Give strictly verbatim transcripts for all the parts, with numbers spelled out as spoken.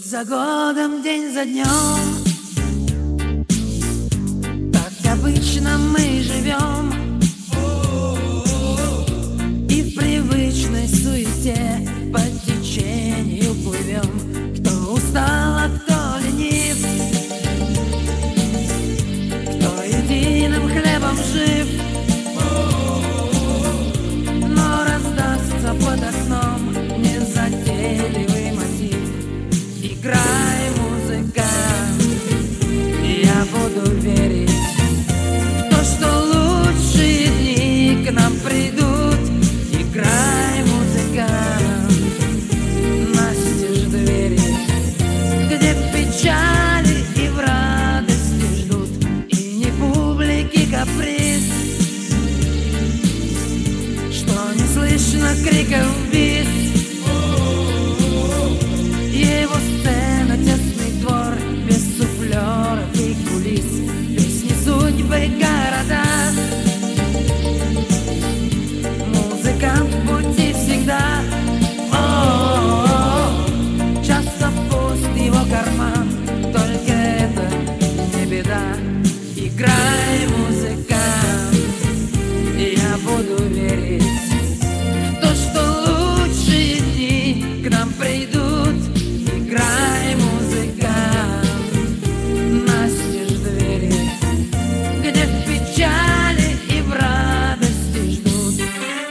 за годом, день за днем, как обычно мы живем, и в привычной суете по течению плывем. Кто устал, а кто ленив, кто единым хлебом жив, но раздастся под окном незатейливый мотив. Играй, музыкант, я буду верить в то, что лучшие дни к нам придут. Играй, музыкант, настежь двери, где в печали и в радости ждут, и не публики каприз, что не слышно криков бис. Его сцена, тесный двор, без суфлеров и кулис, песни, судьбы, города. Музыкант в пути всегда. О-о-о-о. Часто пуст его карман, только это не беда. Играй, музыкант, я буду верить в то, что лучшие дни к нам придут. Играй, музыкант, настежь двери, где в печали и в радости ждут.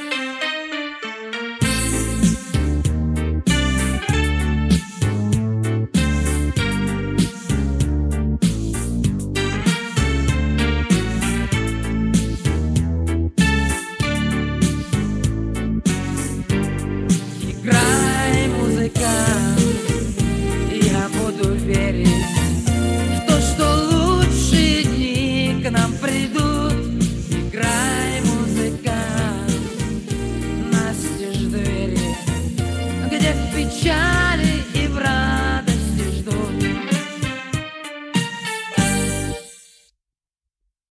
Играй, музыкант, я буду верить в то, что лучшие дни к нам придут. Играй, музыкант, настежь двери, где в печали